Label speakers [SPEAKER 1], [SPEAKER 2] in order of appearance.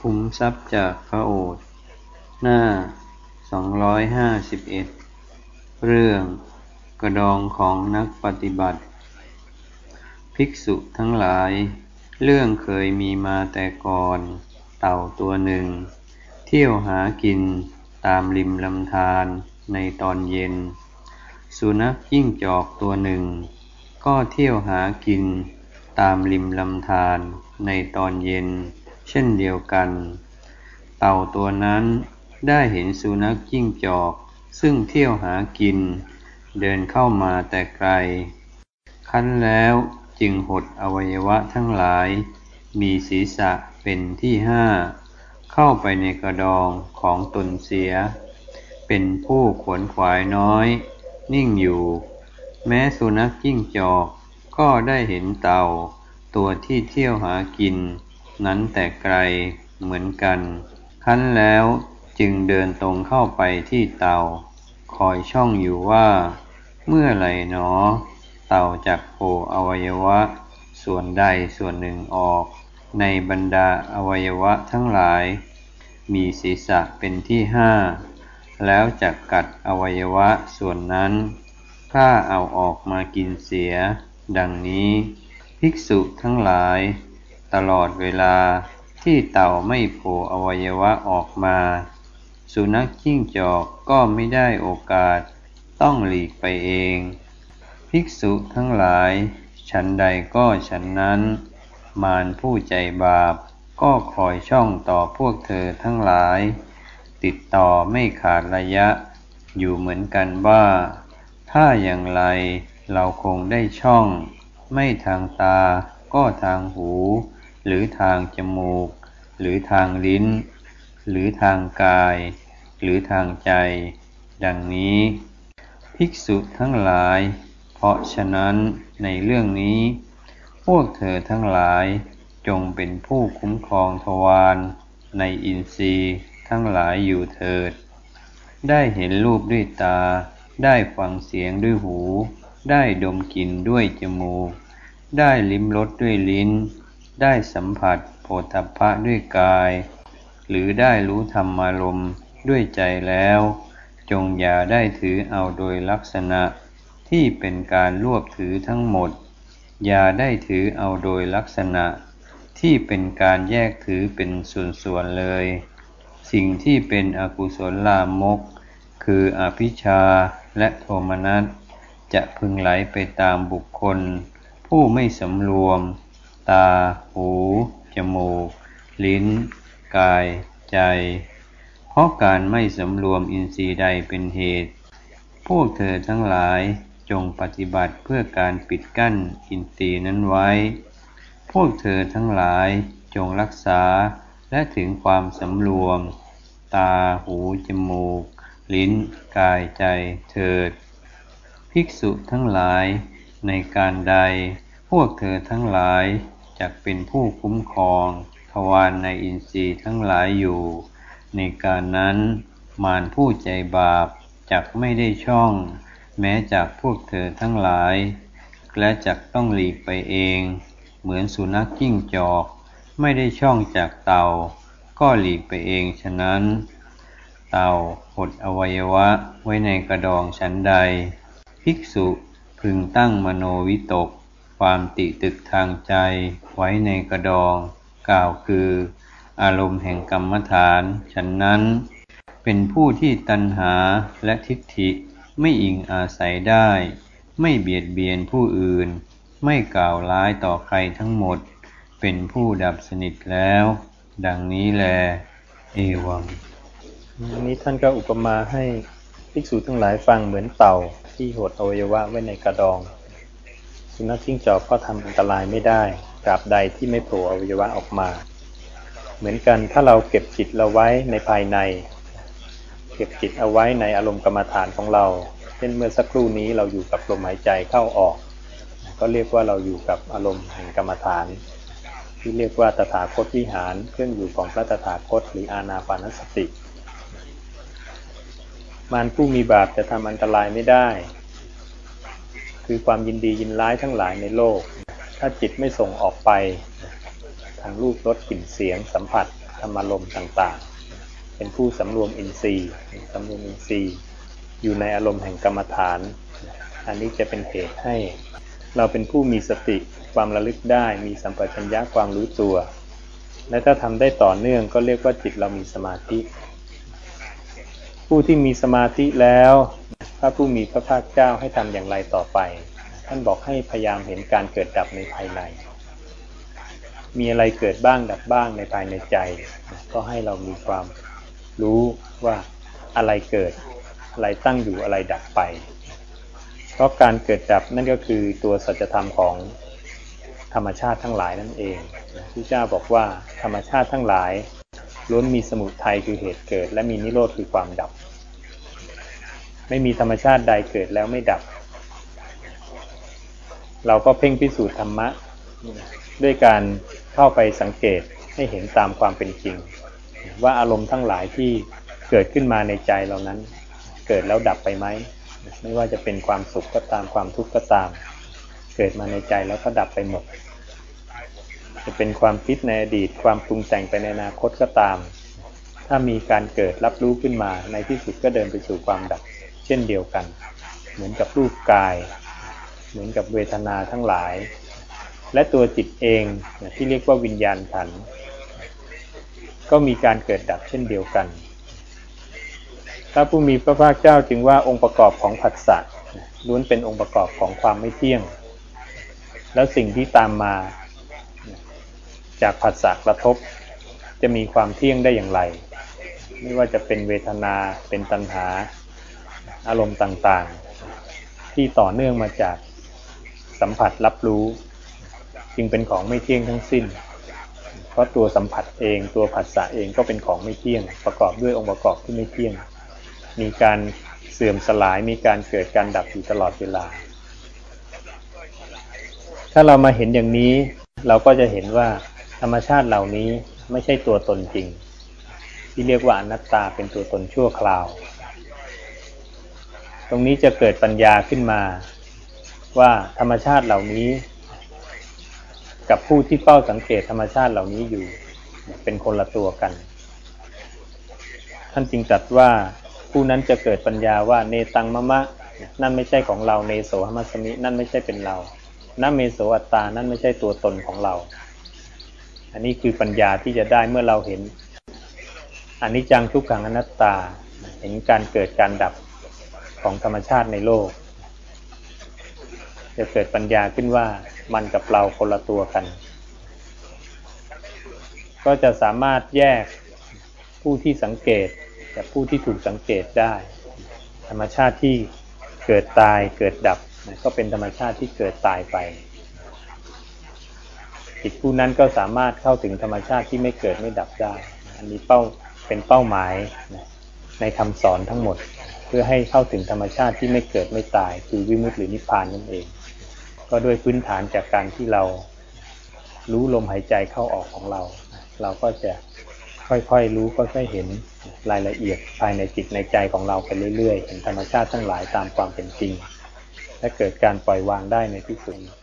[SPEAKER 1] ขุมทรัพย์จากพระโอษฐ์หน้า251เรื่องกระดองของนักปฏิบัติภิกษุทั้งหลายเรื่องเคยมีมาแต่ก่อนเต่าตัวหนึ่งเที่ยวหากินตามริมลำธารในตอนเย็นสุนัขจิ้งจอกตัวหนึ่งก็เที่ยวหากินตามริมลำธารในตอนเย็นเช่นเดียวกันเต่าตัวนั้นได้เห็นสุนัขจิ้งจอกซึ่งเที่ยวหากินเดินเข้ามาแต่ไกลครั้นแล้วจึงหดอวัยวะทั้งหลายมีศีรษะเป็นที่5เข้าไปในกระดองของตนเสียเป็นผู้ขวนขวายน้อยนิ่งอยู่แม้สุนัขจิ้งจอกก็ได้เห็นเต่าตัวที่เที่ยวหากินนั้นแต่ไกลเหมือนกันครั้นแล้วจึงเดินตรงเข้าไปที่เต่าคอยช่องอยู่ว่าเมื่อไหร่หนอเต่าจักโผล่อวัยวะส่วนใดส่วนหนึ่งออกในบรรดาอวัยวะทั้งหลายมีศีรษะเป็นที่5แล้วจักกัดอวัยวะส่วนนั้นถ้าเอาออกมากินเสียดังนี้ภิกษุทั้งหลายตลอดเวลาที่เต่าไม่โผล่อวัยวะออกมาสุนัขจิ้งจอกก็ไม่ได้โอกาสต้องหลีกไปเองภิกษุทั้งหลายฉันใดก็ฉันนั้นมารผู้ใจบาปก็คอยช่องต่อพวกเธอทั้งหลายติดต่อไม่ขาดระยะอยู่เหมือนกันว่าถ้าอย่างไรเราคงได้ช่องไม่ทางตาก็ทางหูหรือทางจมูกหรือทางลิ้นหรือทางกายหรือทางใจดังนี้ภิกษุทั้งหลายเพราะฉะนั้นในเรื่องนี้พวกเธอทั้งหลายจงเป็นผู้คุ้มครองทวารในอินทรีย์ทั้งหลายอยู่เถิดได้เห็นรูปด้วยตาได้ฟังเสียงด้วยหูได้ดมกลิ่นด้วยจมูกได้ลิ้มรสด้วยลิ้นได้สัมผัสโผฏฐัพพะด้วยกายหรือได้รู้ธรรมารมณ์ด้วยใจแล้วจงอย่าได้ถือเอาโดยลักษณะที่เป็นการรวบถือทั้งหมดอย่าได้ถือเอาโดยลักษณะที่เป็นการแยกถือเป็นส่วนๆเลยสิ่งที่เป็นอกุศลลามกคืออภิชฌาและโทมนัสจะพึงไหลไปตามบุคคลผู้ไม่สำรวมตาหูจมูกลิ้นกายใจเพราะการไม่สำรวมอินทรีย์ใดเป็นเหตุพวกเธอทั้งหลายจงปฏิบัติเพื่อการปิดกั้นอินทรีย์นั้นไว้พวกเธอทั้งหลายจงรักษาและถึงความสำรวมตาหูจมูกลิ้นกายใจเถิดภิกษุทั้งหลายในการใดพวกเธอทั้งหลายจักเป็นผู้คุ้มครองทวารในอินทรีย์ทั้งหลายอยู่ในการนั้นมารผู้ใจบาปจักไม่ได้ช่องแม้จากพวกเธอทั้งหลายและจักต้องหลีกไปเองเหมือนสุนัขจิ้งจอกไม่ได้ช่องจากเต่าก็หลีกไปเองฉะนั้นเต่าหดอวัยวะไว้ในกระดองฉันใดภิกษุพึงตั้งมโนวิตกความติตึกทางใจไว้ในกระดองกล่าวคืออารมณ์แห่งกรรมฐานฉันนั้นเป็นผู้ที่ตัณหาและทิฏฐิไม่อิงอาศัยได้ไม่เบียดเบียนผู้อื่นไม่กล่าวร้ายต่อใครทั้งหมดเป็นผู้ดับสนิทแล้วดังนี้แลเอวัง
[SPEAKER 2] นี้ท่านก็อุปมาให้ภิกษุทั้งหลายฟังเหมือนเต่าที่หดอวัยวะไว้ในกระดองสุนัขจิ้งจอกก็ทำอันตรายไม่ได้ตราบใดที่ไม่โผล่อวัยวะออกมาเหมือนกันถ้าเราเก็บจิตเราไว้ในภายในเก็บจิตเอาไว้ในอารมณ์กรรมฐานของเราเช่นเมื่อสักครู่นี้เราอยู่กับลมหายใจเข้าออกก็เรียกว่าเราอยู่กับอารมณ์แห่งกรรมฐานที่เรียกว่าตถาคตวิหารเครื่องอยู่ของพระตถาคตหรืออานาปานสติมารผู้มีบาปจะทำอันตรายไม่ได้คือความยินดียินร้ายทั้งหลายในโลกถ้าจิตไม่ส่งออกไปทางรูปรสกลิ่นเสียงสัมผัสธรรมารมณ์ต่างๆเป็นผู้สำรวมอินทรีย์อยู่ในอารมณ์แห่งกรรมฐานอันนี้จะเป็นเหตุให้เราเป็นผู้มีสติความระลึกได้มีสัมปชัญญะความรู้ตัวและถ้าทำได้ต่อเนื่องก็เรียกว่าจิตเรามีสมาธิผู้ที่มีสมาธิแล้วพระผู้มีพระภาคเจ้าให้ทำอย่างไรต่อไปท่านบอกให้พยายามเห็นการเกิดดับในภายในมีอะไรเกิดบ้างดับบ้างในภายในใจก็ให้เรามีความรู้ว่าอะไรเกิดอะไรตั้งอยู่อะไรดับไปเพราะการเกิดดับนั่นก็คือตัวสัจธรรมของธรรมชาติทั้งหลายนั่นเองพระเจ้าบอกว่าธรรมชาติทั้งหลายล้วนมีสมุทัยคือเหตุเกิดและมีนิโรธคือความดับไม่มีธรรมชาติใดเกิดแล้วไม่ดับเราก็เพ่งพิสูจน์ธรรมะด้วยการเข้าไปสังเกตให้เห็นตามความเป็นจริงว่าอารมณ์ทั้งหลายที่เกิดขึ้นมาในใจเรานั้นเกิดแล้วดับไปไหมไม่ว่าจะเป็นความสุขก็ตามความทุกข์ก็ตามเกิดมาในใจแล้วก็ดับไปหมดจะเป็นความคิดในอดีตความปรุงแต่งไปในอนาคตก็ตามถ้ามีการเกิดรับรู้ขึ้นมาในที่สุดก็เดินไปสู่ความดับเช่นเดียวกันเหมือนกับรูปกายเหมือนกับเวทนาทั้งหลายและตัวจิตเองที่เรียกว่าวิญญาณขันธ์ก็มีการเกิดดับเช่นเดียวกันพระผู้มีพระภาคเจ้าจึงว่าองค์ประกอบของผัสสะล้วนเป็นองค์ประกอบของความไม่เที่ยงแล้วสิ่งที่ตามมาจากผัสสะกระทบจะมีความเที่ยงได้อย่างไรไม่ว่าจะเป็นเวทนาเป็นตัณหาอารมณ์ต่างๆที่ต่อเนื่องมาจากสัมผัสรับรู้จึงเป็นของไม่เที่ยงทั้งสิ้นเพราะตัวสัมผัสเองตัวผัสสะเองก็เป็นของไม่เที่ยงประกอบด้วยองค์ประกอบที่ไม่เที่ยงมีการเสื่อมสลายมีการเกิดการดับอยู่ตลอดเวลาถ้าเรามาเห็นอย่างนี้เราก็จะเห็นว่าธรรมชาติเหล่านี้ไม่ใช่ตัวตนจริงที่เรียกว่าอนัตตาเป็นตัวตนชั่วคราวตรงนี้จะเกิดปัญญาขึ้นมาว่าธรรมชาติเหล่านี้กับผู้ที่เฝ้าสังเกตธรรมชาติเหล่านี้อยู่เป็นคนละตัวกันท่านจึงตรัสว่าผู้นั้นจะเกิดปัญญาว่าเนตังมะมะนั่นไม่ใช่ของเราเนโสหมัสสมินั่นไม่ใช่เป็นเรานะเมโสอัตตานั่นไม่ใช่ตัวตนของเราอันนี้คือปัญญาที่จะได้เมื่อเราเห็นอนิจจังทุกขังอนัตตาเห็นการเกิดการดับของธรรมชาติในโลกจะเกิดปัญญาขึ้นว่ามันกับเราคนละตัวกันก็จะสามารถแยกผู้ที่สังเกตจากผู้ที่ถูกสังเกตได้ธรรมชาติที่เกิดตายเกิดดับก็เป็นธรรมชาติที่เกิดตายไปจิตผู้นั้นก็สามารถเข้าถึงธรรมชาติที่ไม่เกิดไม่ดับได้อันนี้เป็นเป้าหมายในคำสอนทั้งหมดเพื่อให้เข้าถึงธรรมชาติที่ไม่เกิดไม่ตายคือวิมุตติหรือนิพพานนั่นเองก็ด้วยพื้นฐานจากการที่เรารู้ลมหายใจเข้าออกของเราเราก็จะค่อยๆรู้ค่อยๆเห็นรายละเอียดภายในจิตในใจของเราไปเรื่อยๆเห็นธรรมชาติทั้งหลายตามความเป็นจริงและเกิดการปล่อยวางได้ในที่สุด